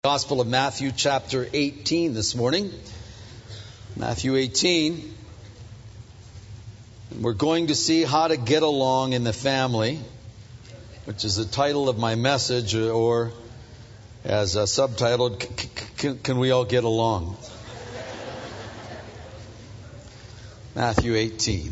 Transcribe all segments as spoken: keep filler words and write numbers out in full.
Gospel of Matthew chapter eighteen this morning. Matthew eighteen. We're going to see how to get along in the family, which is the title of my message, or as a subtitled, can, can we all get along? Matthew eighteen.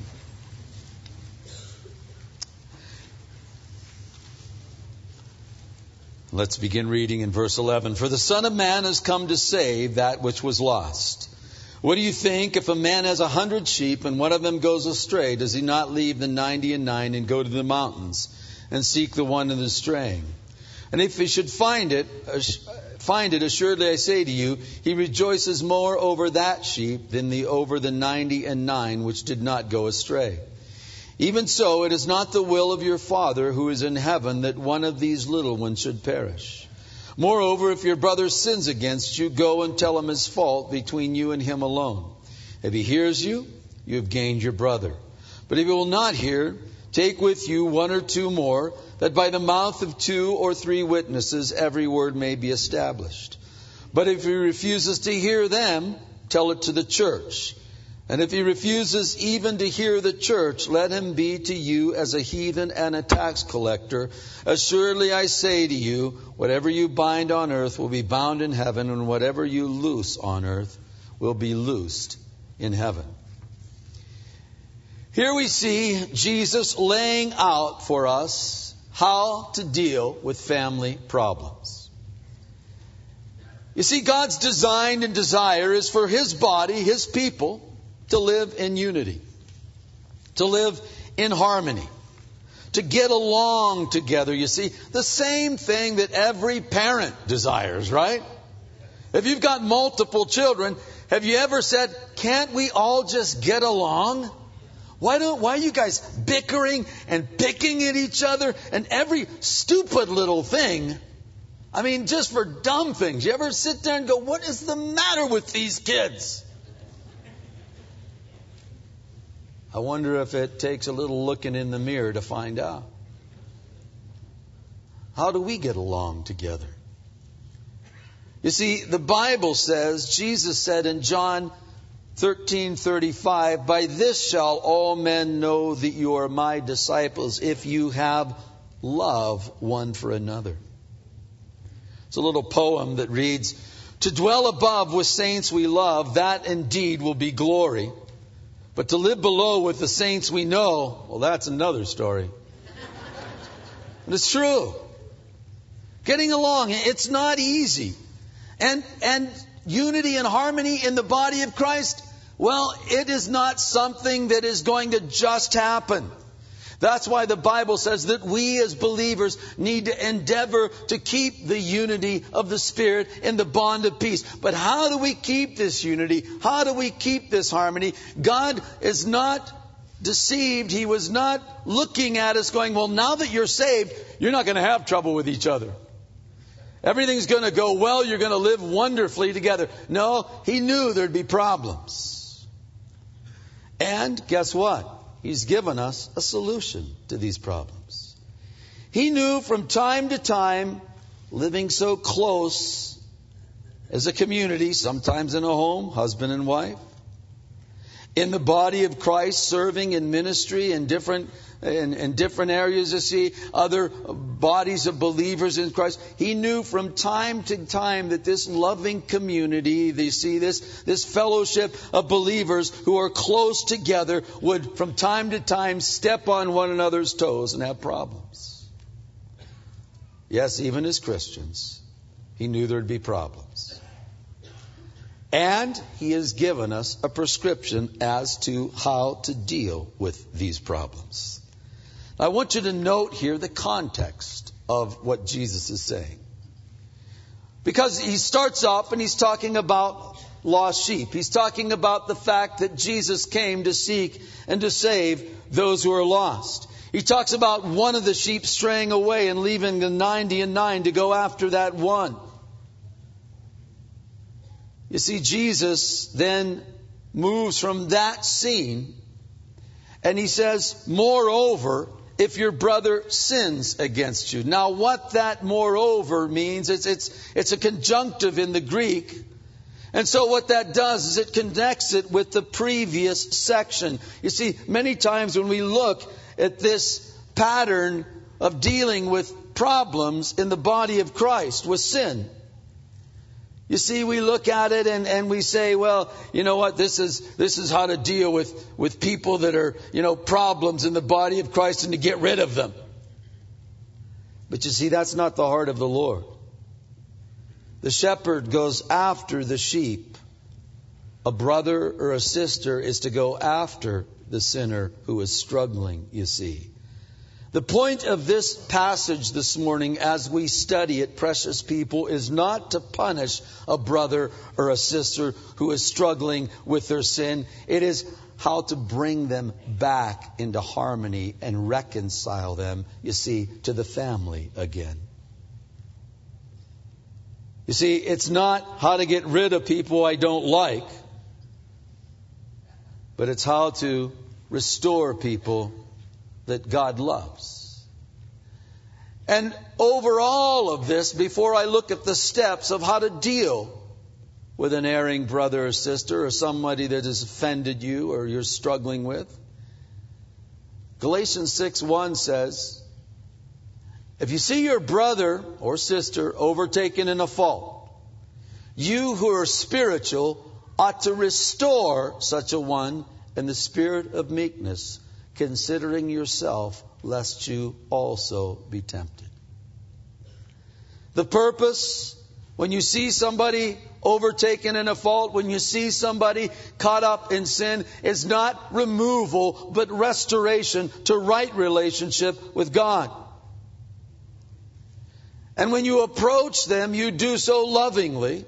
Let's begin reading in verse eleven. For the Son of Man has come to save that which was lost. What do you think? If a man has a hundred sheep and one of them goes astray, does he not leave the ninety and nine and go to the mountains and seek the one that is straying? And if he should find it, find it, assuredly I say to you, he rejoices more over that sheep than the over the ninety and nine which did not go astray. Even so, it is not the will of your Father who is in heaven that one of these little ones should perish. Moreover, if your brother sins against you, go and tell him his fault between you and him alone. If he hears you, you have gained your brother. But if he will not hear, take with you one or two more, that by the mouth of two or three witnesses every word may be established. But if he refuses to hear them, tell it to the church. And if he refuses even to hear the church, let him be to you as a heathen and a tax collector. Assuredly I say to you, whatever you bind on earth will be bound in heaven, and whatever you loose on earth will be loosed in heaven. Here we see Jesus laying out for us how to deal with family problems. You see, God's design and desire is for His body, His people, to live in unity, to live in harmony, to get along together. You see, the same thing that every parent desires, right? If you've got multiple children, have you ever said, can't we all just get along? Why don't, why are you guys bickering and picking at each other and every stupid little thing? I mean, just for dumb things. You ever sit there and go, what is the matter with these kids? I wonder if it takes a little looking in the mirror to find out. How do we get along together? You see, the Bible says, Jesus said in John thirteen thirty-five, by this shall all men know that you are my disciples, if you have love one for another. It's a little poem that reads, to dwell above with saints we love, that indeed will be glory. But to live below with the saints we know, well, that's another story. And it's true. Getting along, it's not easy. And and unity and harmony in the body of Christ, well, it is not something that is going to just happen. That's why the Bible says that we as believers need to endeavor to keep the unity of the Spirit in the bond of peace. But how do we keep this unity? How do we keep this harmony? God is not deceived. He was not looking at us going, well, now that you're saved, you're not going to have trouble with each other. Everything's going to go well. You're going to live wonderfully together. No, He knew there'd be problems. And guess what? He's given us a solution to these problems. He knew from time to time, living so close as a community, sometimes in a home, husband and wife, in the body of Christ, serving in ministry in different in, in different areas, you see, other bodies of believers in Christ. He knew from time to time that this loving community, you see, this, this fellowship of believers who are close together would from time to time step on one another's toes and have problems. Yes, even as Christians, He knew there'd be problems. And He has given us a prescription as to how to deal with these problems. I want you to note here the context of what Jesus is saying. Because He starts off and He's talking about lost sheep. He's talking about the fact that Jesus came to seek and to save those who are lost. He talks about one of the sheep straying away and leaving the ninety and nine to go after that one. You see, Jesus then moves from that scene and He says, moreover, if your brother sins against you. Now, what that moreover means, it's, it's, it's a conjunctive in the Greek. And so what that does is it connects it with the previous section. You see, many times when we look at this pattern of dealing with problems in the body of Christ, with sin, you see, we look at it and, and we say, well, you know what, this is this is how to deal with, with people that are, you know, problems in the body of Christ and to get rid of them. But you see, that's not the heart of the Lord. The shepherd goes after the sheep. A brother or a sister is to go after the sinner who is struggling, you see. The point of this passage this morning as we study it, precious people, is not to punish a brother or a sister who is struggling with their sin. It is how to bring them back into harmony and reconcile them, you see, to the family again. You see, it's not how to get rid of people I don't like, but it's how to restore people that God loves. And over all of this, before I look at the steps of how to deal with an erring brother or sister or somebody that has offended you or you're struggling with, Galatians six one says, if you see your brother or sister overtaken in a fault, you who are spiritual ought to restore such a one in the spirit of meekness, considering yourself, lest you also be tempted. The purpose, when you see somebody overtaken in a fault, when you see somebody caught up in sin, is not removal, but restoration to right relationship with God. And when you approach them, you do so lovingly.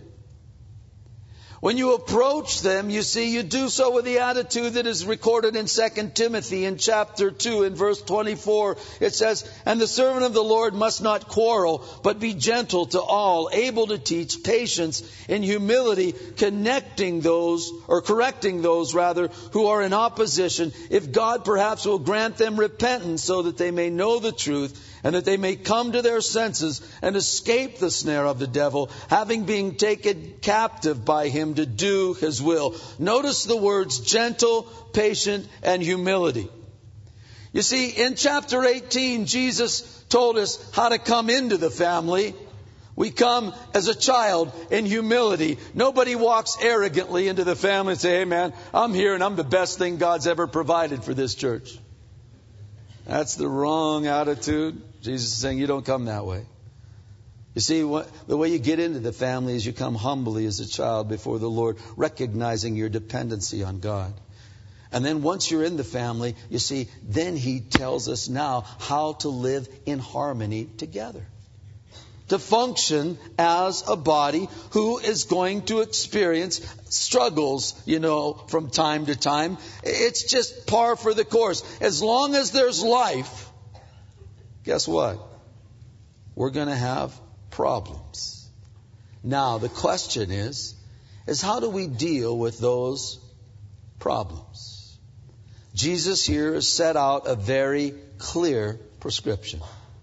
When you approach them, you see, you do so with the attitude that is recorded in Second Timothy in chapter two in verse twenty-four. It says, and the servant of the Lord must not quarrel, but be gentle to all, able to teach, patience, in humility, connecting those, or correcting those rather, who are in opposition, if God perhaps will grant them repentance so that they may know the truth, and that they may come to their senses and escape the snare of the devil, having been taken captive by him to do his will. Notice the words gentle, patient, and humility. You see, in chapter eighteen, Jesus told us how to come into the family. We come as a child in humility. Nobody walks arrogantly into the family and say, hey man, I'm here and I'm the best thing God's ever provided for this church. That's the wrong attitude. Jesus is saying you don't come that way. You see, what, the way you get into the family is you come humbly as a child before the Lord, recognizing your dependency on God. And then once you're in the family, you see, then He tells us now how to live in harmony together. To function as a body who is going to experience struggles, you know, from time to time. It's just par for the course. As long as there's life, guess what? We're going to have problems. Now, the question is, is how do we deal with those problems? Jesus here has set out a very clear prescription.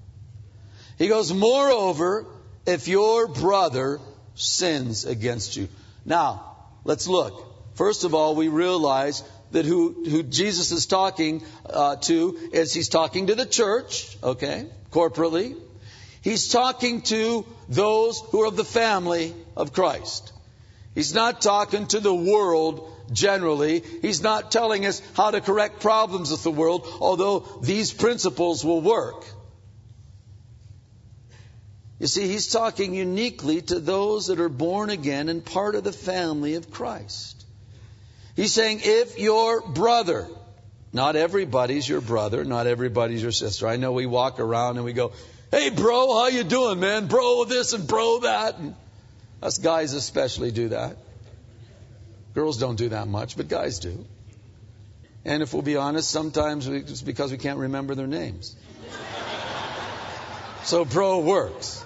He goes, moreover, if your brother sins against you. Now, let's look. First of all, we realize that who, who Jesus is talking uh, to is he's talking to the church, okay, corporately. He's talking to those who are of the family of Christ. He's not talking to the world generally. He's not telling us how to correct problems with the world, although these principles will work. You see, he's talking uniquely to those that are born again and part of the family of Christ. He's saying, if your brother, not everybody's your brother, not everybody's your sister. I know we walk around and we go, hey bro, how you doing, man? Bro this and bro that. And us guys especially do that. Girls don't do that much, but guys do. And if we'll be honest, sometimes we, it's because we can't remember their names. So bro works.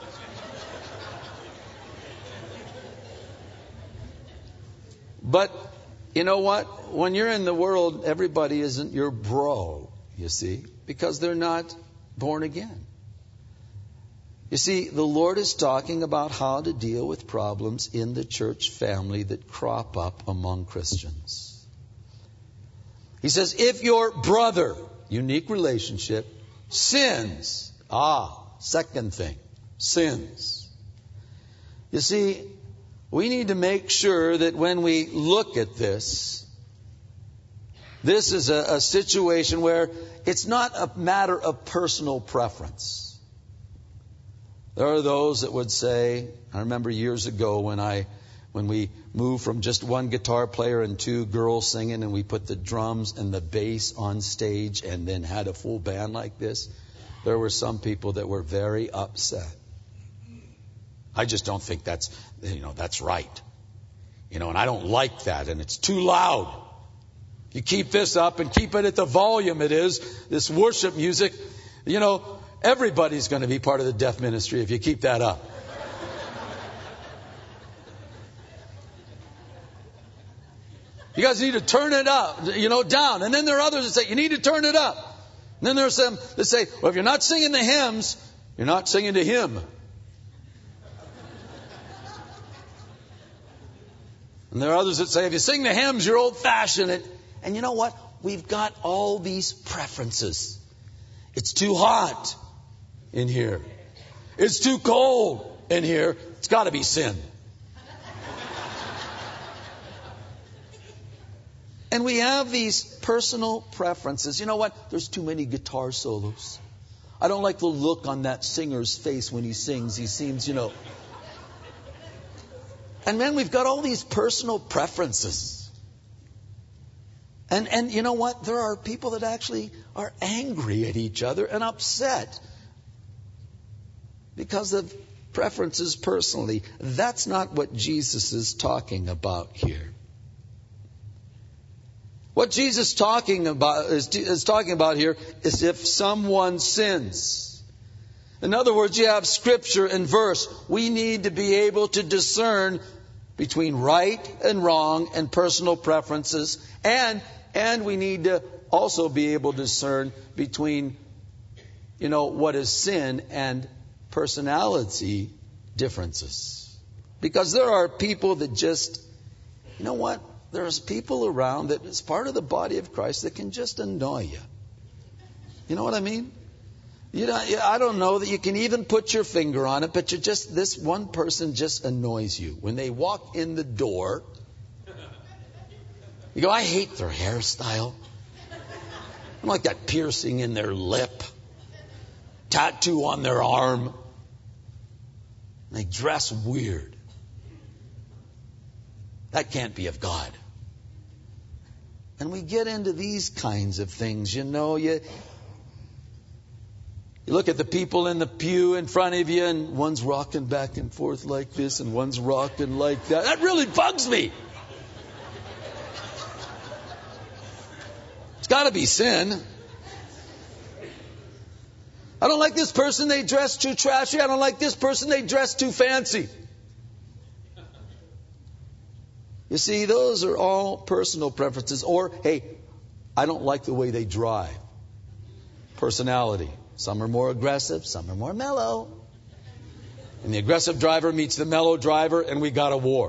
But you know what? When you're in the world, everybody isn't your bro, you see. because they're not born again. You see, the Lord is talking about how to deal with problems in the church family that crop up among Christians. He says, if your brother, unique relationship, sins, ah, second thing, sins. You see, we need to make sure that when we look at this, this is a, a situation where it's not a matter of personal preference. There are those that would say, I remember years ago when I, when we moved from just one guitar player and two girls singing, and we put the drums and the bass on stage and then had a full band like this, there were some people that were very upset. I just don't think that's, you know, that's right. You know, and I don't like that, and it's too loud. You keep this up and keep it at the volume it is, this worship music, you know, everybody's going to be part of the deaf ministry if you keep that up. You guys need to turn it up, you know, down. And then there are others that say, you need to turn it up. And then there are some that say, well, if you're not singing the hymns, you're not singing to Him. And there are others that say, if you sing the hymns, you're old-fashioned. And, and you know what? We've got all these preferences. It's too hot in here. It's too cold in here. It's got to be sin. And we have these personal preferences. You know what? There's too many guitar solos. I don't like the look on that singer's face when he sings. He seems, you know. And then we've got all these personal preferences. And and you know what? There are people that actually are angry at each other and upset because of preferences personally. That's not what Jesus is talking about here. What Jesus is talking about is, is talking about here is if someone sins. In other words, you have scripture and verse. We need to be able to discern between right and wrong and personal preferences, and and we need to also be able to discern between, you know, what is sin and personality differences. Because there are people that just, you know what? There's people around that is part of the body of Christ that can just annoy you. You know what I mean? You know, I don't know that you can even put your finger on it, but you just, this one person just annoys you. When they walk in the door, you go, I hate their hairstyle. I don't like that piercing in their lip, tattoo on their arm. They dress weird. That can't be of God. And we get into these kinds of things, you know, you, you look at the people in the pew in front of you, and one's rocking back and forth like this, and one's rocking like that. That really bugs me. It's got to be sin. I don't like this person, they dress too trashy. I don't like this person, they dress too fancy. You see, those are all personal preferences. Or, hey, I don't like the way they drive. Personality. Some are more aggressive, some are more mellow. And the aggressive driver meets the mellow driver, and we got a war.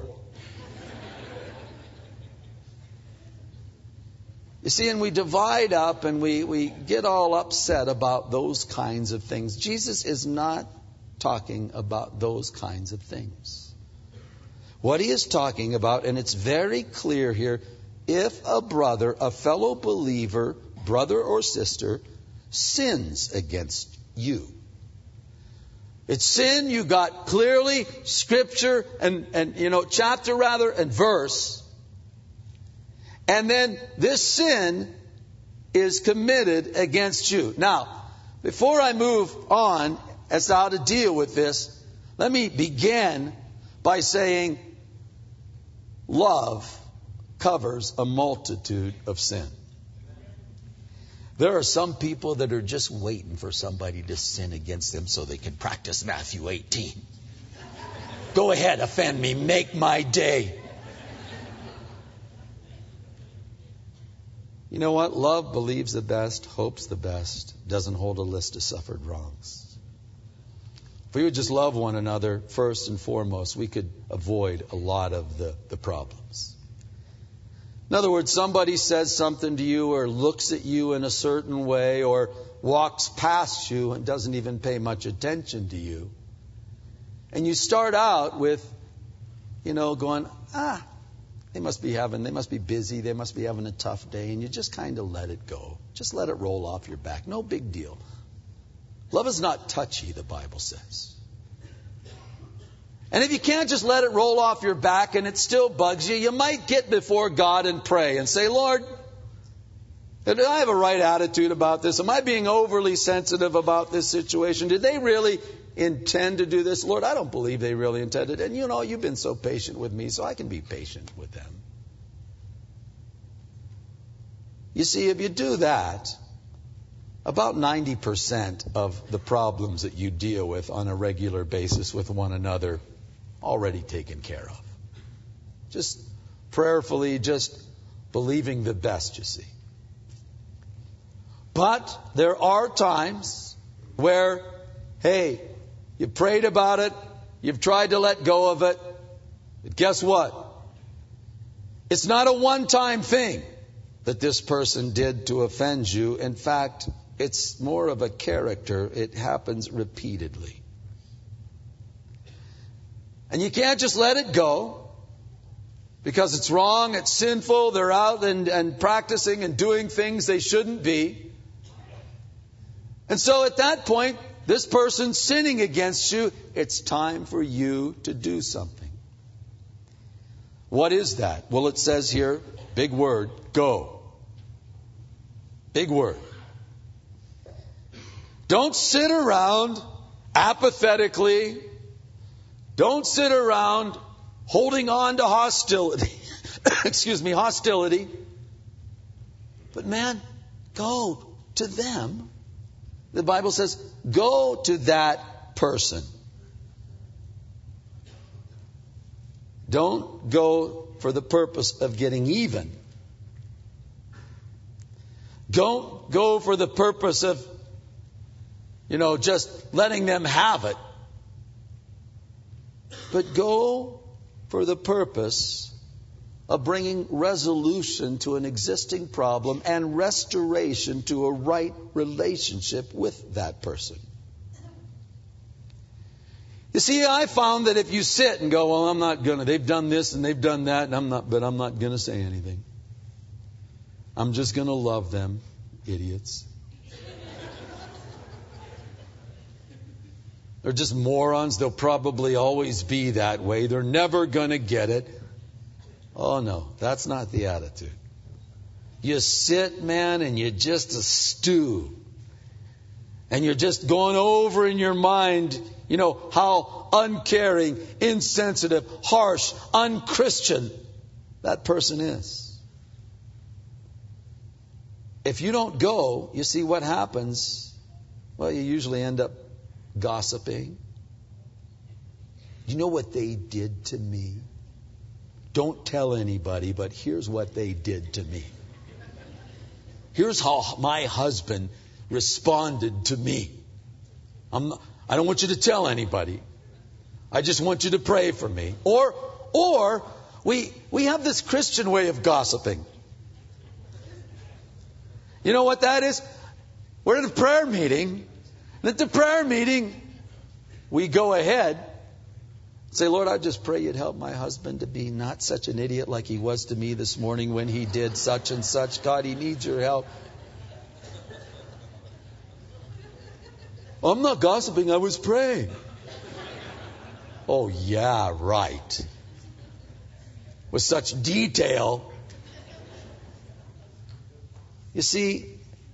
You see, and we divide up and we, we get all upset about those kinds of things. Jesus is not talking about those kinds of things. What he is talking about, and it's very clear here, if a brother, a fellow believer, brother or sister, sins against you. It's sin, you got clearly scripture and, and you know, chapter rather and verse. And then this sin is committed against you. Now, before I move on as to how to deal with this, let me begin by saying love covers a multitude of sin. There are some people that are just waiting for somebody to sin against them so they can practice Matthew eighteen. Go ahead, offend me, make my day. You know what? Love believes the best, hopes the best, doesn't hold a list of suffered wrongs. If we would just love one another first and foremost, we could avoid a lot of the, the problems. In other words, somebody says something to you or looks at you in a certain way or walks past you and doesn't even pay much attention to you. And you start out with, you know, going, ah, they must be having, they must be busy, they must be having a tough day, and you just kind of let it go. Just let it roll off your back. No big deal. Love is not touchy, the Bible says. And if you can't just let it roll off your back and it still bugs you, you might get before God and pray and say, Lord, did I have a right attitude about this? Am I being overly sensitive about this situation? Did they really intend to do this? Lord, I don't believe they really intended. And you know, you've been so patient with me, so I can be patient with them. You see, if you do that, about ninety percent of the problems that you deal with on a regular basis with one another already taken care of. Just prayerfully, just believing the best, you see. But there are times where, hey, you prayed about it, you've tried to let go of it, but guess what? It's not a one-time thing that this person did to offend you. In fact, it's more of a character. It happens repeatedly. And you can't just let it go because it's wrong, it's sinful, they're out and, and practicing and doing things they shouldn't be. And so at that point, this person's sinning against you. It's time for you to do something. What is that? Well, it says here, big word, go. Big word. Don't sit around apathetically. Don't sit around holding on to hostility. Excuse me, hostility. But man, go to them. The Bible says, go to that person. Don't go for the purpose of getting even. Don't go for the purpose of, you know, just letting them have it. But go for the purpose of bringing resolution to an existing problem and restoration to a right relationship with that person. You see, I found that if you sit and go, well, I'm not going to, they've done this and they've done that, and I'm not, but I'm not going to say anything. I'm just going to love them, idiots. They're just morons. They'll probably always be that way. They're never going to get it. Oh, no, that's not the attitude. You sit, man, and you just stew. And you're just going over in your mind, you know, how uncaring, insensitive, harsh, unchristian that person is. If you don't go, you see what happens. Well, you usually end up gossiping. You know what they did to me? Don't tell anybody, but here's what they did to me. Here's how my husband responded to me. I'm not, I don't want you to tell anybody. I just want you to pray for me. Or, or we we have this Christian way of gossiping. You know what that is? We're at a prayer meeting. And at the prayer meeting, we go ahead and say, Lord, I just pray you'd help my husband to be not such an idiot like he was to me this morning when he did such and such. God, he needs your help. I'm not gossiping, I was praying. Oh, yeah, right. With such detail. You see,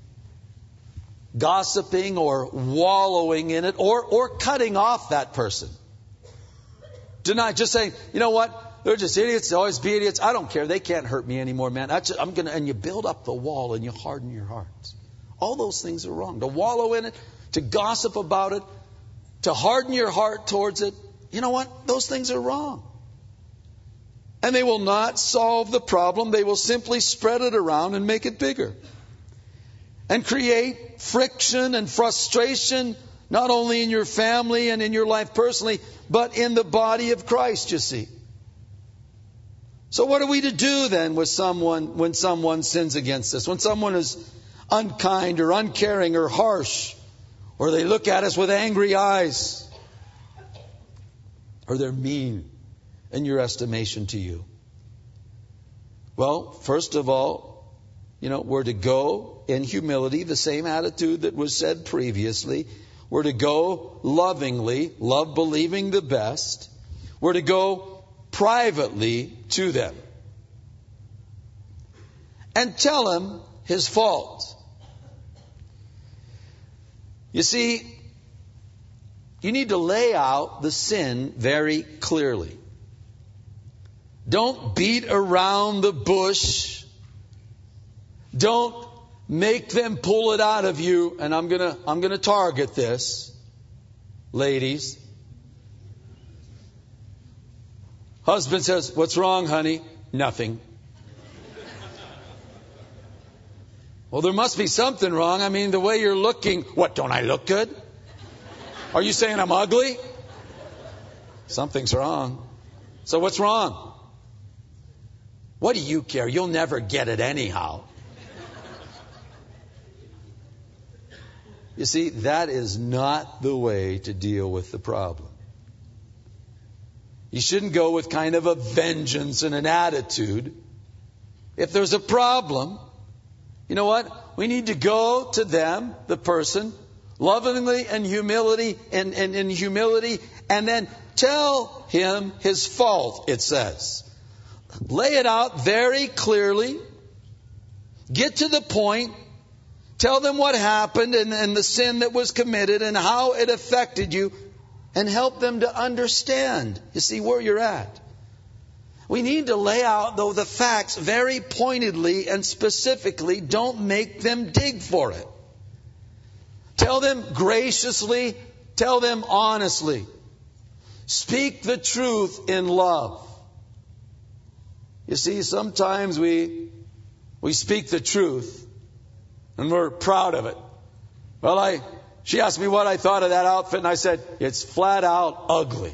gossiping or wallowing in it or, or cutting off that person. Deny, just saying, you know what? They're just idiots. They'll always be idiots. I don't care. They can't hurt me anymore, man. I just, I'm gonna, and you build up the wall and you harden your heart. All those things are wrong. To wallow in it, to gossip about it, to harden your heart towards it. You know what? Those things are wrong. And they will not solve the problem. They will simply spread it around and make it bigger. And create friction and frustration, not only in your family and in your life personally, but in the body of Christ, you see. So what are we to do then with someone when someone sins against us? When someone is unkind or uncaring or harsh, or they look at us with angry eyes, or they're mean in your estimation to you? Well, first of all, you know, we're to go in humility, the same attitude that was said previously. We're to go lovingly, love believing the best. We're to go privately to them and tell him his fault. You see, you need to lay out the sin very clearly. Don't beat around the bush. Don't make them pull it out of you. And I'm gonna, I'm gonna target this, ladies. Husband says, "What's wrong, honey?" "Nothing." Well, there must be something wrong. I mean, the way you're looking. "What, don't I look good? Are you saying I'm ugly?" Something's wrong. "So what's wrong?" "What do you care? You'll never get it anyhow." You see, that is not the way to deal with the problem. You shouldn't go with kind of a vengeance and an attitude. If there's a problem, you know what? We need to go to them, the person, lovingly and humility and, and in humility, and then tell him his fault, it says. Lay it out very clearly. Get to the point. Tell them what happened and, and the sin that was committed and how it affected you, and help them to understand, you see, where you're at. We need to lay out, though, the facts very pointedly and specifically. Don't make them dig for it. Tell them graciously. Tell them honestly. Speak the truth in love. You see, sometimes we we speak the truth and we're proud of it. Well, I she asked me what I thought of that outfit, and I said, "It's flat out ugly."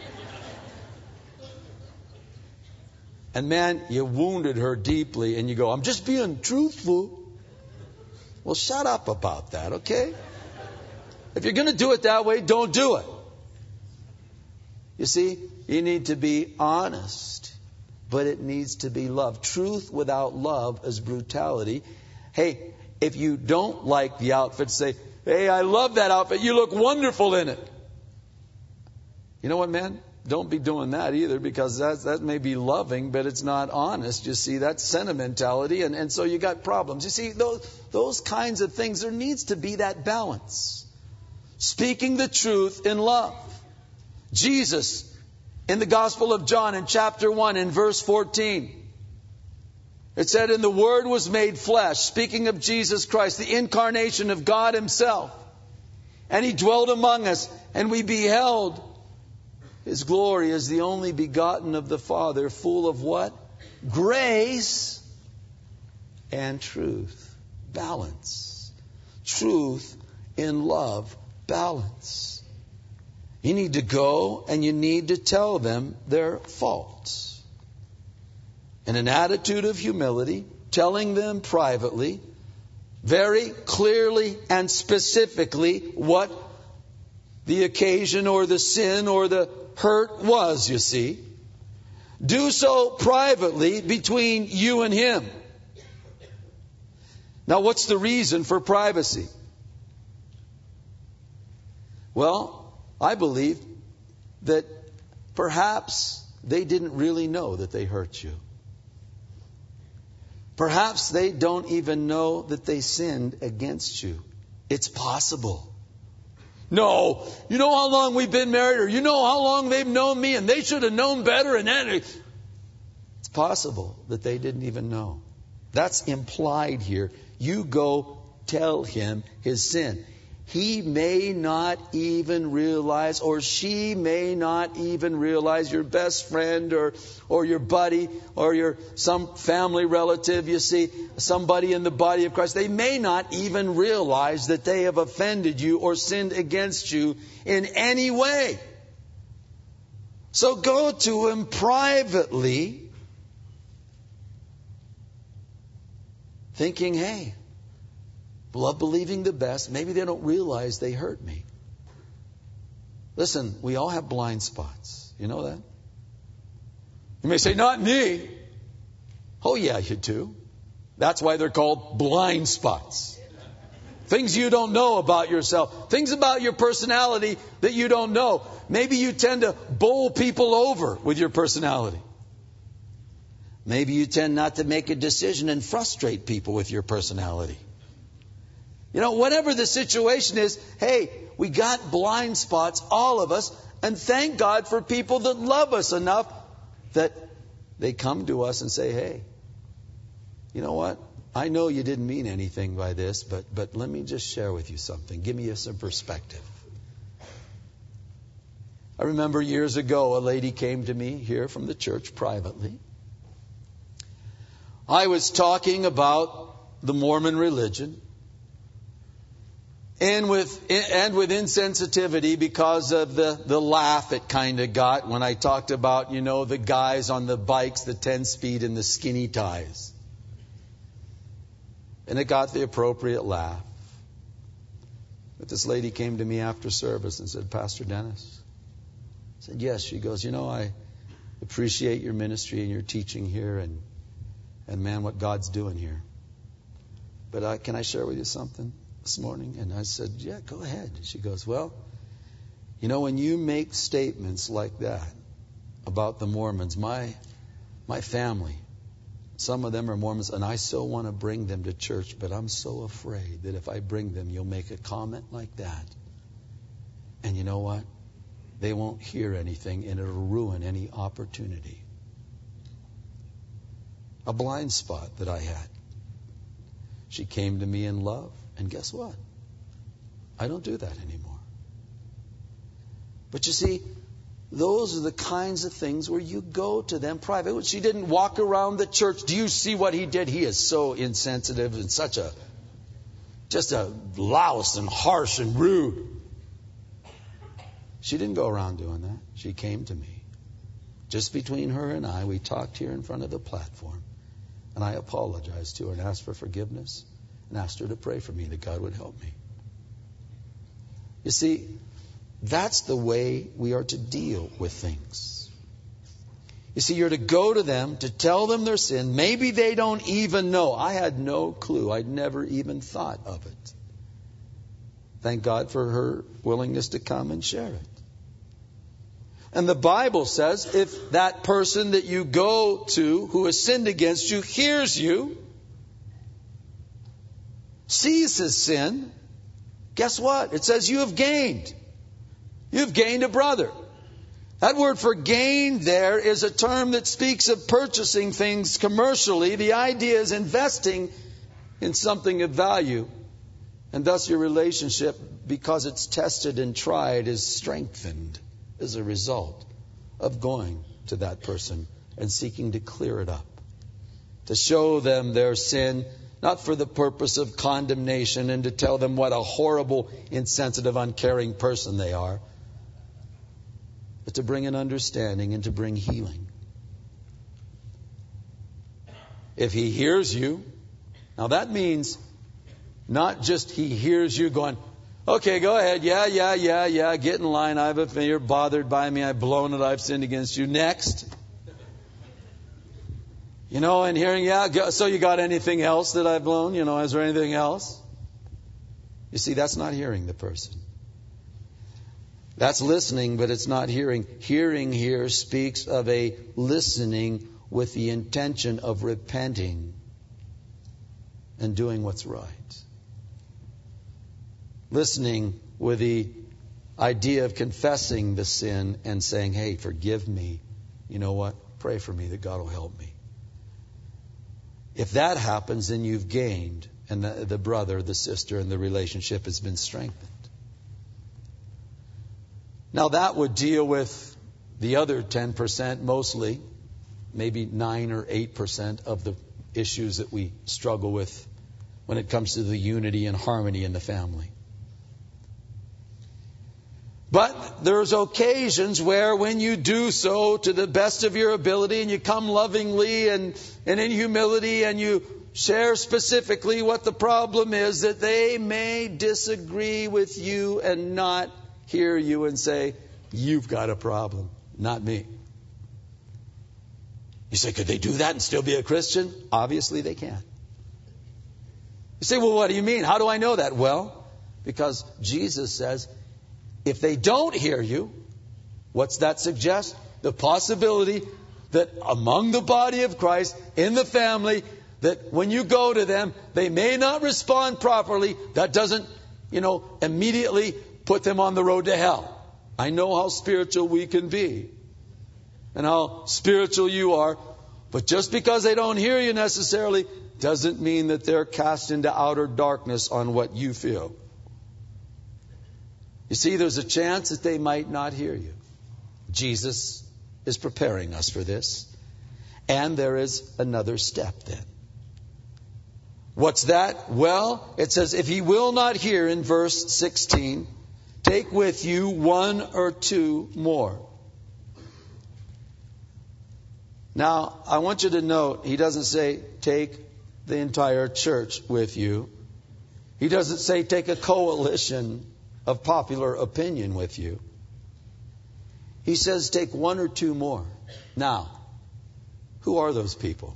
And man, you wounded her deeply, and you go, "I'm just being truthful." Well, shut up about that, okay? If you're going to do it that way, don't do it. You see, you need to be honest, but it needs to be love. Truth without love is brutality. Hey, if you don't like the outfit, say, "Hey, I love that outfit. You look wonderful in it." You know what, man? Don't be doing that either, because that, that may be loving, but it's not honest. You see, that's sentimentality, and, and so you got problems. You see, those, those kinds of things, there needs to be that balance. Speaking the truth in love. Jesus, in the Gospel of John, in chapter one, in verse fourteen, it said, "And the Word was made flesh," speaking of Jesus Christ, the incarnation of God Himself. "And He dwelt among us, and we beheld His glory as the only begotten of the Father, full of" what? "Grace and truth." Balance. Truth in love. Balance. You need to go and you need to tell them their faults. In an attitude of humility, telling them privately, very clearly and specifically what the occasion or the sin or the hurt was, you see. Do so privately between you and him. Now, what's the reason for privacy? Well, I believe that perhaps they didn't really know that they hurt you. Perhaps they don't even know that they sinned against you. It's possible. "No, you know how long we've been married, or you know how long they've known me, and they should have known better." And then it's possible that they didn't even know. That's implied here. You go tell him his sin. he may not even realize, or she may not even realize, your best friend or or your buddy or your some family relative, you see, somebody in the body of Christ, they may not even realize that they have offended you or sinned against you in any way. So go to him privately, thinking, hey, love believing the best. Maybe they don't realize they hurt me. Listen, we all have blind spots. You know that? You may say, not me. Oh, yeah, you do. That's why they're called blind spots. Things you don't know about yourself. Things about your personality that you don't know. Maybe you tend to bowl people over with your personality. Maybe you tend not to make a decision and frustrate people with your personality. You know, whatever the situation is, hey, we got blind spots, all of us, and thank God for people that love us enough that they come to us and say, hey, you know what? I know you didn't mean anything by this, but but let me just share with you something. Give me some perspective. I remember years ago, a lady came to me here from the church privately. I was talking about the Mormon religion. And with and with insensitivity because of the, the laugh it kind of got when I talked about, you know, the guys on the bikes, the ten-speed and the skinny ties. And it got the appropriate laugh. But this lady came to me after service and said, Pastor Dennis. I said, yes. She goes, you know, I appreciate your ministry and your teaching here and, and man, what God's doing here. But I, can I share with you something this morning? And I said, yeah, go ahead. She goes, well, you know, when you make statements like that about the Mormons, my my family, some of them are Mormons, and I so want to bring them to church, but I'm so afraid that if I bring them, you'll make a comment like that. And you know what? They won't hear anything, and it'll ruin any opportunity. A blind spot that I had. She came to me in love. And guess what? I don't do that anymore. But you see, those are the kinds of things where you go to them private. She didn't walk around the church. Do you see what he did? He is so insensitive and such a, just a louse and harsh and rude. She didn't go around doing that. She came to me. Just between her and I, we talked here in front of the platform. And I apologized to her and asked for forgiveness. And asked her to pray for me that God would help me. You see, that's the way we are to deal with things. You see, you're to go to them, to tell them their sin. Maybe they don't even know. I had no clue. I'd never even thought of it. Thank God for her willingness to come and share it. And the Bible says if that person that you go to who has sinned against you hears you, sees his sin, guess what? It says you have gained. You've gained a brother. That word for gain there is a term that speaks of purchasing things commercially. The idea is investing in something of value. And thus your relationship, because it's tested and tried, is strengthened as a result of going to that person and seeking to clear it up. To show them their sin, not for the purpose of condemnation and to tell them what a horrible, insensitive, uncaring person they are, but to bring an understanding and to bring healing. If he hears you, now that means not just he hears you going, okay, go ahead, yeah, yeah, yeah, yeah, get in line, I've offended, you're bothered by me, I've blown it, I've sinned against you, next. You know, and hearing, yeah, so you got anything else that I've blown? You know, is there anything else? You see, that's not hearing the person. That's listening, but it's not hearing. Hearing here speaks of a listening with the intention of repenting and doing what's right. Listening with the idea of confessing the sin and saying, hey, forgive me. You know what? Pray for me that God will help me. If that happens, then you've gained, and the, the brother, the sister, and the relationship has been strengthened. Now that would deal with the other ten percent mostly, maybe nine or eight percent of the issues that we struggle with when it comes to the unity and harmony in the family. But there's occasions where when you do so to the best of your ability and you come lovingly and, and in humility and you share specifically what the problem is, that they may disagree with you and not hear you and say, you've got a problem, not me. You say, could they do that and still be a Christian? Obviously they can. You say, well, what do you mean? How do I know that? Well, because Jesus says, if they don't hear you, what's that suggest? The possibility that among the body of Christ, in the family, that when you go to them, they may not respond properly. That doesn't, you know, immediately put them on the road to hell. I know how spiritual we can be and how spiritual you are, but just because they don't hear you necessarily doesn't mean that they're cast into outer darkness on what you feel. You see, there's a chance that they might not hear you. Jesus is preparing us for this. And there is another step then. What's that? Well, it says, if he will not hear in verse sixteen, take with you one or two more. Now, I want you to note, he doesn't say take the entire church with you. He doesn't say take a coalition of popular opinion with you. He says take one or two more. Now, who are those people?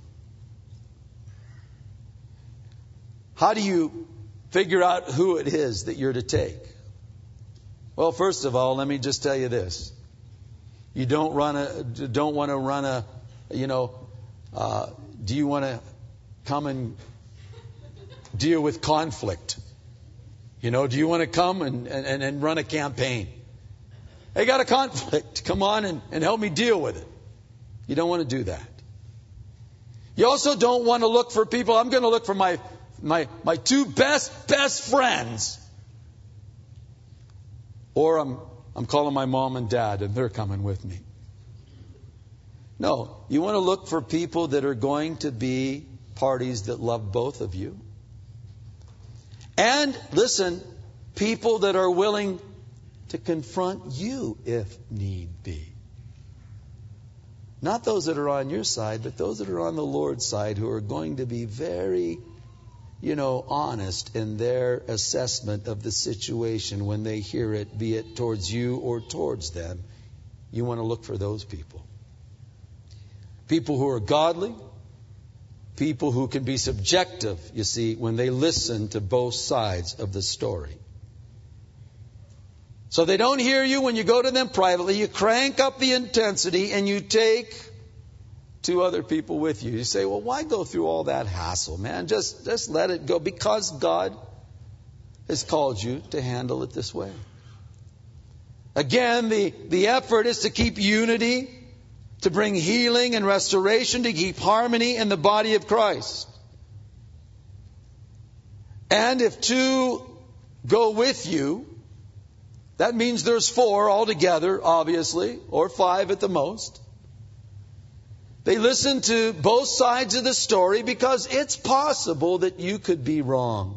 How do you figure out who it is that you're to take? Well, first of all, let me just tell you this. You don't run a, don't want to run a, you know, uh, do you want to come and deal with conflict? You know, do you want to come and, and, and run a campaign? Hey, got a conflict. Come on and, and help me deal with it. You don't want to do that. You also don't want to look for people. I'm going to look for my, my, my two best, best friends. Or I'm, I'm calling my mom and dad and they're coming with me. No, you want to look for people that are going to be parties that love both of you. And, listen, people that are willing to confront you if need be. Not those that are on your side, but those that are on the Lord's side who are going to be very, you know, honest in their assessment of the situation when they hear it, be it towards you or towards them. You want to look for those people. People who are godly. People who can be subjective, you see, when they listen to both sides of the story. So they don't hear you when you go to them privately. You crank up the intensity and you take two other people with you. You say, well, why go through all that hassle, man? Just, just let it go. Because God has called you to handle it this way. Again, the, the effort is to keep unity, to bring healing and restoration, to keep harmony in the body of Christ. And if two go with you, that means there's four altogether, obviously, or five at the most. They listen to both sides of the story because it's possible that you could be wrong.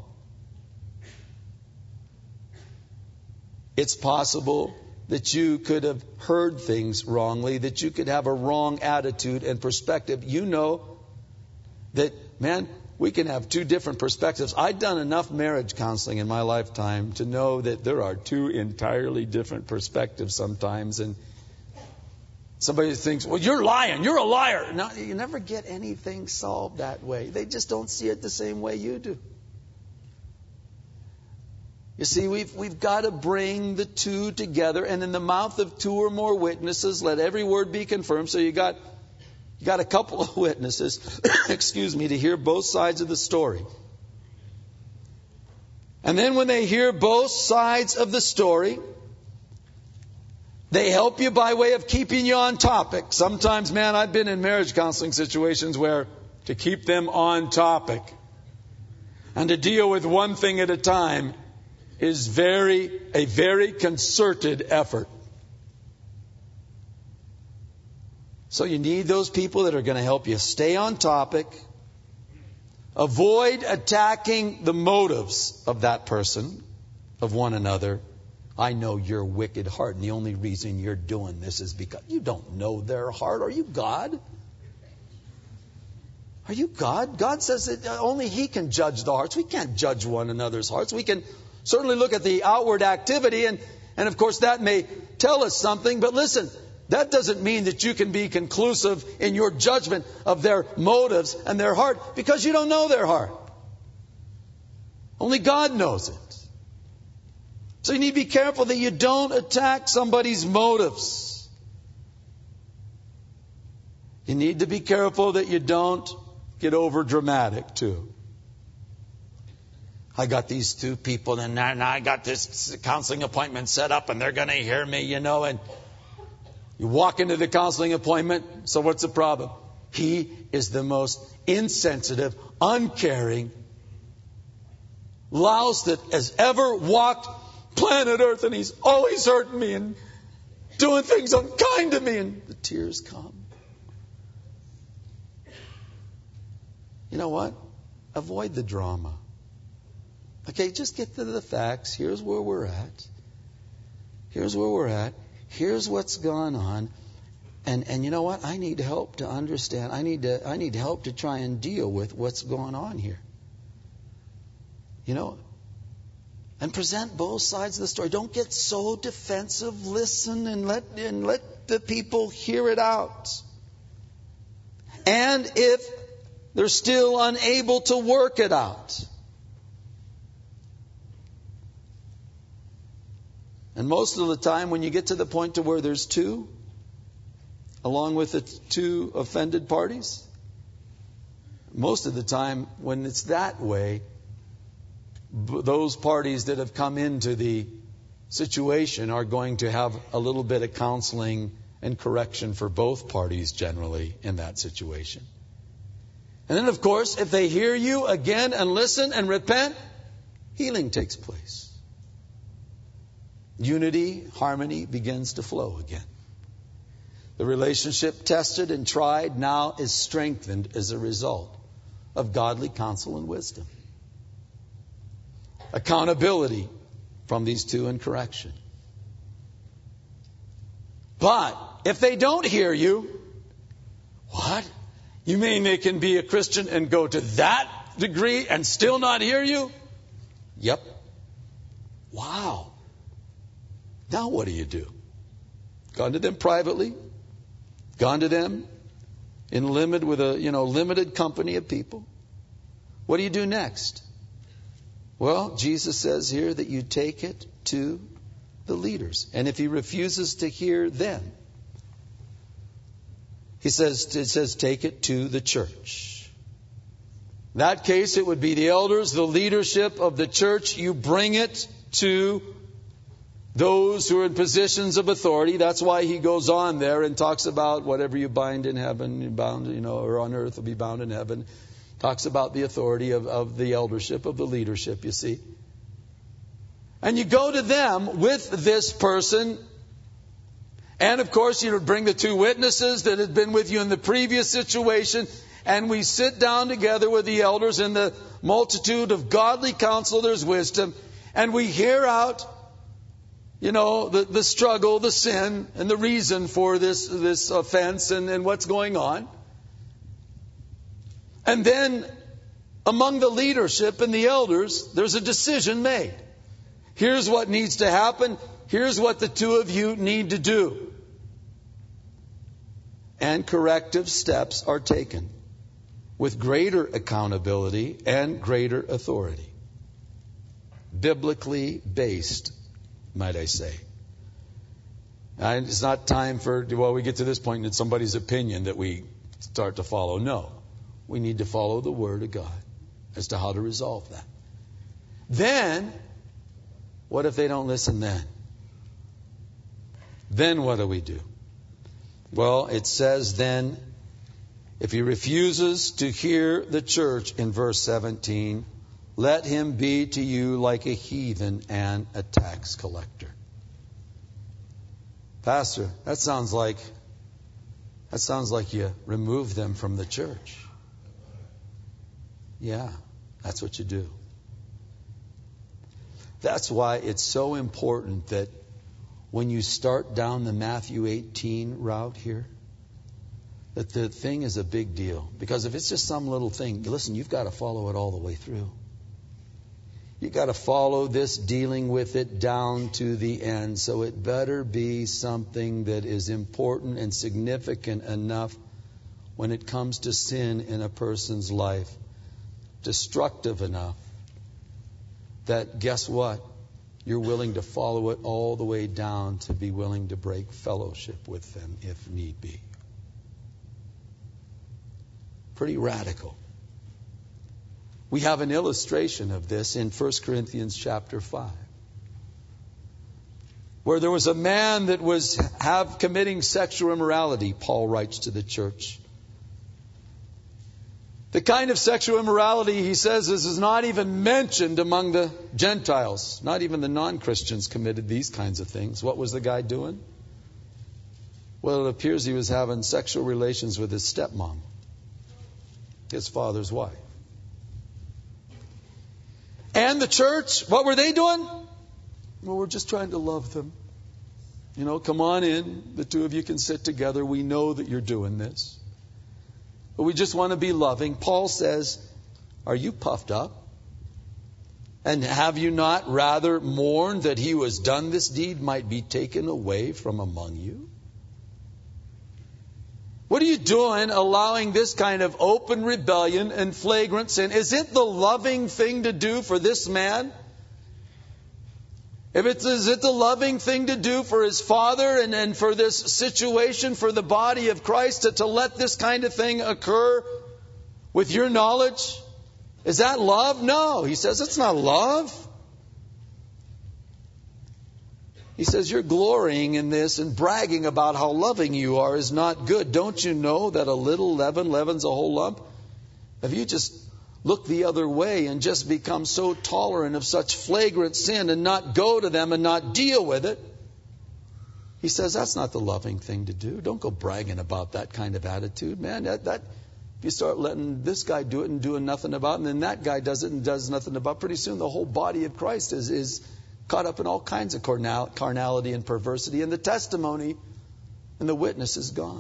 It's possible that you could have heard things wrongly, that you could have a wrong attitude and perspective. You know that, man, we can have two different perspectives. I've done enough marriage counseling in my lifetime to know that there are two entirely different perspectives sometimes. And somebody thinks, well, you're lying. You're a liar. No, you never get anything solved that way. They just don't see it the same way you do. You see, we've, we've got to bring the two together, and in the mouth of two or more witnesses, let every word be confirmed. So you got, you got a couple of witnesses, excuse me, to hear both sides of the story. And then when they hear both sides of the story, they help you by way of keeping you on topic. Sometimes, man, I've been in marriage counseling situations where to keep them on topic and to deal with one thing at a time is very, a very concerted effort. So you need those people that are going to help you stay on topic. Avoid attacking the motives of that person, of one another. I know your wicked heart, and the only reason you're doing this is because you don't know their heart. Are you God? Are you God? God says that only He can judge the hearts. We can't judge one another's hearts. We can certainly look at the outward activity, and, and of course that may tell us something. But listen, that doesn't mean that you can be conclusive in your judgment of their motives and their heart, because you don't know their heart. Only God knows it. So you need to be careful that you don't attack somebody's motives. You need to be careful that you don't get over dramatic too. I got these two people, and now I got this counseling appointment set up, and they're going to hear me, you know, and you walk into the counseling appointment. So what's the problem? He is the most insensitive, uncaring louse that has ever walked planet Earth, and he's always hurting me and doing things unkind to me, and the tears come. You know what? Avoid the drama. Okay, just get to the facts. Here's where we're at. Here's where we're at. Here's what's gone on. And and you know what? I need help to understand. I need to I need help to try and deal with what's going on here. You know? And present both sides of the story. Don't get so defensive. Listen and let and let the people hear it out. And if they're still unable to work it out, and most of the time when you get to the point to where there's two, along with the two offended parties, most of the time when it's that way, those parties that have come into the situation are going to have a little bit of counseling and correction for both parties generally in that situation. And then, of course, if they hear you again and listen and repent, healing takes place. Unity, harmony begins to flow again. The relationship tested and tried now is strengthened as a result of godly counsel and wisdom. Accountability from these two and correction. But if they don't hear you, what? You mean they can be a Christian and go to that degree and still not hear you? Yep. Wow. Now what do you do? Gone to them privately? Gone to them in limit with a you know limited company of people? What do you do next? Well, Jesus says here that you take it to the leaders. And if he refuses to hear them, he says, it says, take it to the church. In that case, it would be the elders, the leadership of the church. You bring it to those who are in positions of authority. That's why he goes on there and talks about whatever you bind in heaven, you bound, you know, or on earth will be bound in heaven. Talks about the authority of, of the eldership, of the leadership, you see. And you go to them with this person. And of course, you would bring the two witnesses that had been with you in the previous situation. And we sit down together with the elders in the multitude of godly counsel. There's wisdom. And we hear out, you know, the, the struggle, the sin, and the reason for this, this offense and, and what's going on. And then among the leadership and the elders, there's a decision made. Here's what needs to happen. Here's what the two of you need to do. And corrective steps are taken with greater accountability and greater authority. Biblically based, might I say. And it's not time for, well, we get to this point and it's somebody's opinion that we start to follow. No. We need to follow the Word of God as to how to resolve that. Then, what if they don't listen then? Then what do we do? Well, it says then, if he refuses to hear the church in verse seventeen, let him be to you like a heathen and a tax collector. Pastor, that sounds like That sounds like you remove them from the church. Yeah, that's what you do. That's why it's so important that when you start down the Matthew eighteen route here, that the thing is a big deal. Because if it's just some little thing, listen, you've got to follow it all the way through. You've got to follow this, dealing with it down to the end. So it better be something that is important and significant enough when it comes to sin in a person's life, destructive enough, that guess what? You're willing to follow it all the way down to be willing to break fellowship with them if need be. Pretty radical. We have an illustration of this in First Corinthians chapter five, where there was a man that was have committing sexual immorality, Paul writes to the church. The kind of sexual immorality, he says, is, is not even mentioned among the Gentiles. Not even the non-Christians committed these kinds of things. What was the guy doing? Well, it appears he was having sexual relations with his stepmom, his father's wife. And the church, what were they doing? Well, we're just trying to love them. You know, come on in. The two of you can sit together. We know that you're doing this. But we just want to be loving. Paul says, are you puffed up? And have you not rather mourned that he who has done this deed might be taken away from among you? What are you doing allowing this kind of open rebellion and flagrant sin? Is it the loving thing to do for this man? If it's, is it the loving thing to do for his father and, and for this situation, for the body of Christ, to, to let this kind of thing occur with your knowledge? Is that love? No. He says it's not love. He says you're glorying in this and bragging about how loving you are is not good. Don't you know that a little leaven leavens a whole lump? Have you just look the other way and just become so tolerant of such flagrant sin and not go to them and not deal with it? He says that's not the loving thing to do. Don't go bragging about that kind of attitude, man. That, that if you start letting this guy do it and doing nothing about it, and then that guy does it and does nothing about it, pretty soon the whole body of Christ is, is caught up in all kinds of carnal, carnality and perversity, and the testimony and the witness is gone.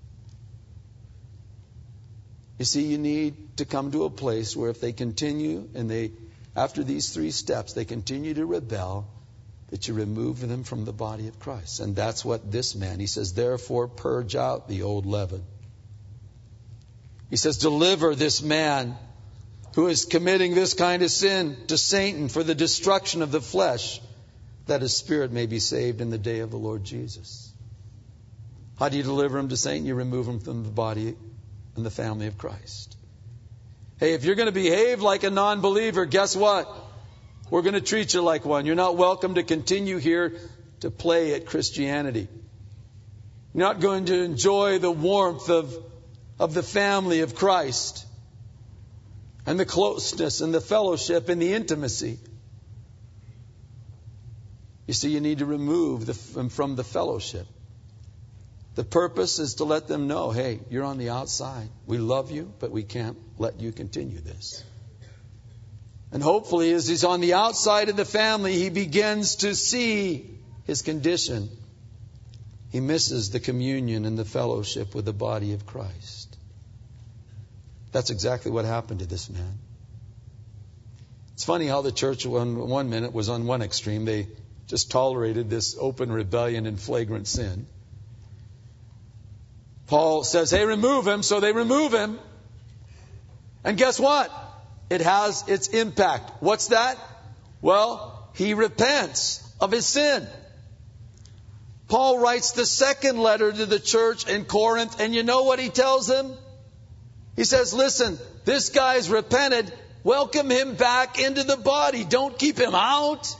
You see, you need to come to a place where if they continue and they, after these three steps, they continue to rebel, that you remove them from the body of Christ. And that's what this man, he says, therefore purge out the old leaven. He says, deliver this man who is committing this kind of sin to Satan for the destruction of the flesh, that his spirit may be saved in the day of the Lord Jesus. How do you deliver him to Satan? You remove him from the body and the family of Christ. Hey, if you're going to behave like a non-believer, guess what? We're going to treat you like one. You're not welcome to continue here to play at Christianity. You're not going to enjoy the warmth of, of the family of Christ and the closeness and the fellowship and the intimacy. You see, you need to remove them from the fellowship. The purpose is to let them know, hey, you're on the outside. We love you, but we can't let you continue this. And hopefully, as he's on the outside of the family, he begins to see his condition. He misses the communion and the fellowship with the body of Christ. That's exactly what happened to this man. It's funny how the church one, one minute was on one extreme. They just tolerated this open rebellion and flagrant sin. Paul says, hey, remove him. So they remove him. And guess what? It has its impact. What's that? Well, he repents of his sin. Paul writes the second letter to the church in Corinth, and you know what he tells them? He says, listen, this guy's repented. Welcome him back into the body. Don't keep him out.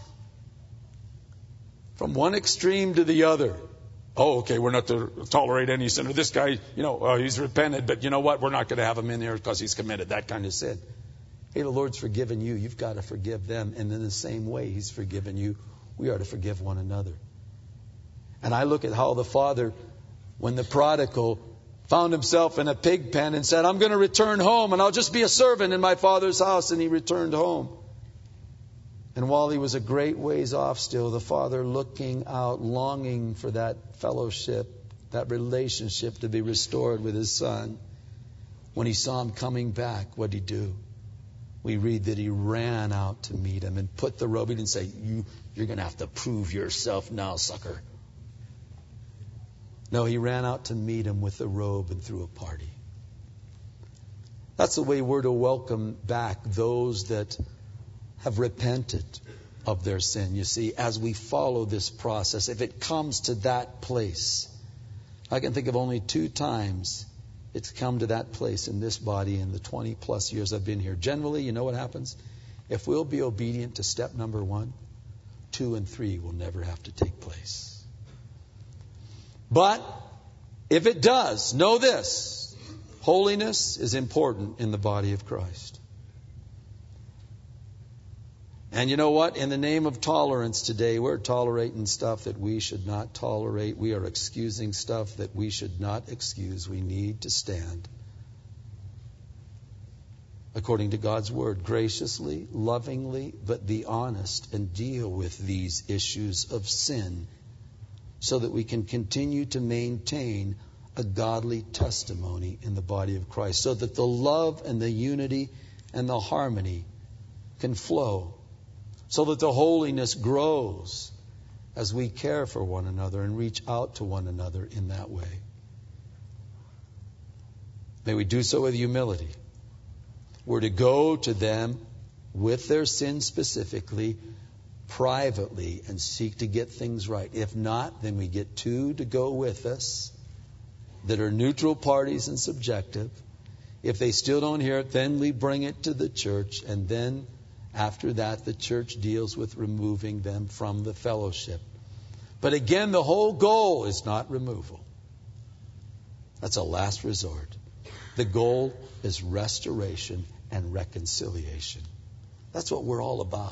From one extreme to the other. Oh, okay, we're not to tolerate any sin. This guy, you know, uh, he's repented, but you know what? We're not going to have him in here because he's committed that kind of sin. Hey, the Lord's forgiven you. You've got to forgive them. And in the same way he's forgiven you, we are to forgive one another. And I look at how the Father, when the prodigal found himself in a pig pen and said, I'm going to return home and I'll just be a servant in my father's house. And he returned home. And while he was a great ways off still, the father looking out, longing for that fellowship, that relationship to be restored with his son. When he saw him coming back, what did he do? We read that he ran out to meet him and put the robe. He didn't say, you, you're going to have to prove yourself now, sucker. No, he ran out to meet him with the robe and threw a party. That's the way we're to welcome back those that have repented of their sin. You see, as we follow this process, if it comes to that place, I can think of only two times it's come to that place in this body in the twenty plus years I've been here. Generally, you know what happens? If we'll be obedient to step number one, two and three will never have to take place. But if it does, know this: holiness is important in the body of Christ. And you know what? In the name of tolerance today, we're tolerating stuff that we should not tolerate. We are excusing stuff that we should not excuse. We need to stand according to God's word, graciously, lovingly, but be honest and deal with these issues of sin so that we can continue to maintain a godly testimony in the body of Christ, so that the love and the unity and the harmony can flow, so that the holiness grows as we care for one another and reach out to one another in that way. May we do so with humility. We're to go to them with their sin specifically, privately, and seek to get things right. If not, then we get two to go with us that are neutral parties and subjective. If they still don't hear it, then we bring it to the church, and then after that, the church deals with removing them from the fellowship. But again, the whole goal is not removal. That's a last resort. The goal is restoration and reconciliation. That's what we're all about.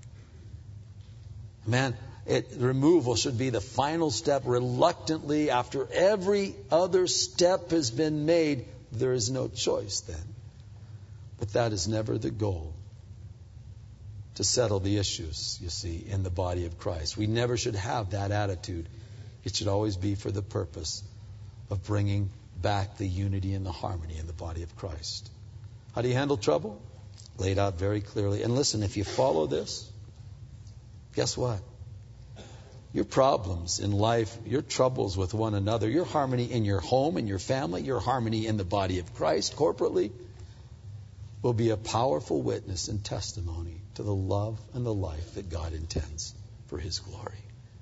Man, it, removal should be the final step. Reluctantly, after every other step has been made, there is no choice then. But that is never the goal. To settle the issues, you see, in the body of Christ. We never should have that attitude. It should always be for the purpose of bringing back the unity and the harmony in the body of Christ. How do you handle trouble? Laid out very clearly. And listen, if you follow this, guess what? Your problems in life, your troubles with one another, your harmony in your home, in your family, your harmony in the body of Christ corporately, will be a powerful witness and testimony to the love and the life that God intends for His glory.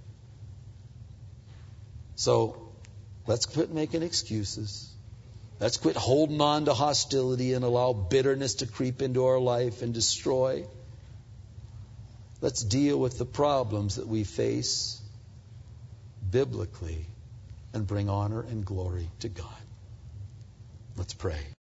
So, let's quit making excuses. Let's quit holding on to hostility and allow bitterness to creep into our life and destroy. Let's deal with the problems that we face biblically and bring honor and glory to God. Let's pray.